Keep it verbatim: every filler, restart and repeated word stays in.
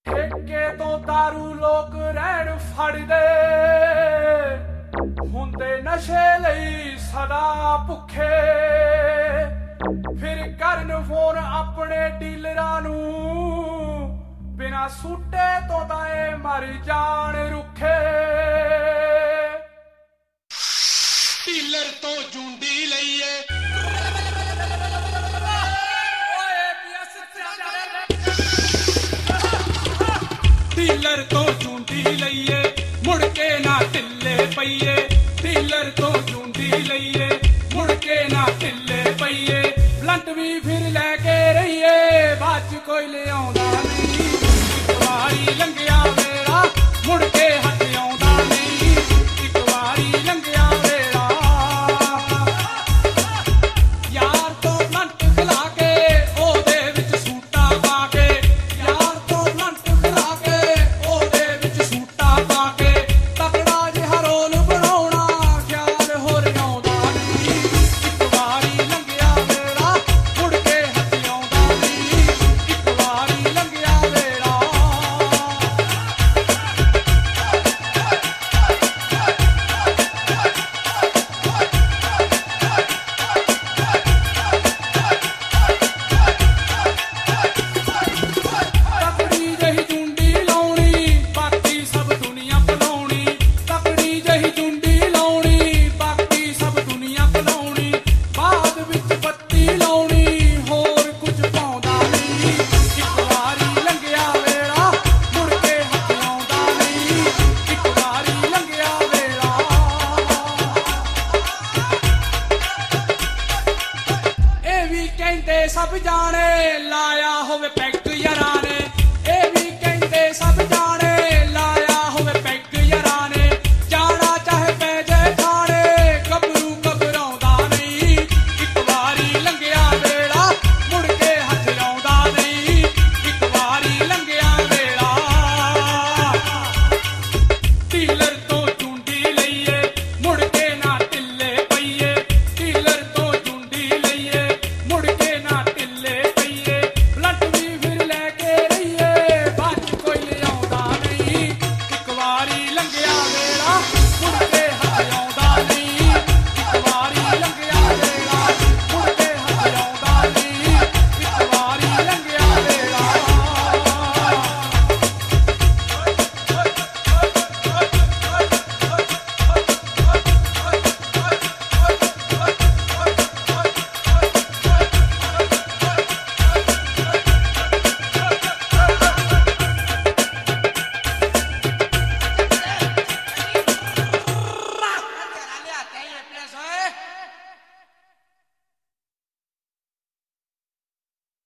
ਠੇਕੇ ਤੋਂ ਦਾਰੂ ਲੋਕ ਰਹਿਣ ਫੜਦੇ ਹੁੰਦੇ ਨਸ਼ੇ ਲਈ ਸਦਾ ਭੁੱਖੇ ਫਿਰ ਕਰਨ ਫੋਨ ਆਪਣੇ ਡੀਲਰਾਂ ਨੂੰ ਬਿਨਾਂ ਸੂਟੇ ਤੋਂ ਦਾਏ ਮਰ ਜਾਣ ਰੁੱਖੇ ਡੀਲਰ ਤੋਂ ਜੁੰਡੀ ਲਈਏ ਡੀਲਰ ਤੋਂ ਜੁੰਡੀ ਲਈਏ ਮੁੜ ਕੇ ਨਾ ਢਿੱਲੇ ਪਈਏ ਡੀਲਰ ਤੋਂ ਜੁੰਡੀ ਲਈਏ ਮੁੜ ਕੇ ਨਾ ਢਿੱਲੇ ਪਈਏ ਬਲੰਟ ਵੀ ਫਿਰ ਲੈ ਕੇ ਰਹੀਏ ਬਾਅਦ ਚ ਕੋਈ ਲਿਆਉਂਦਾ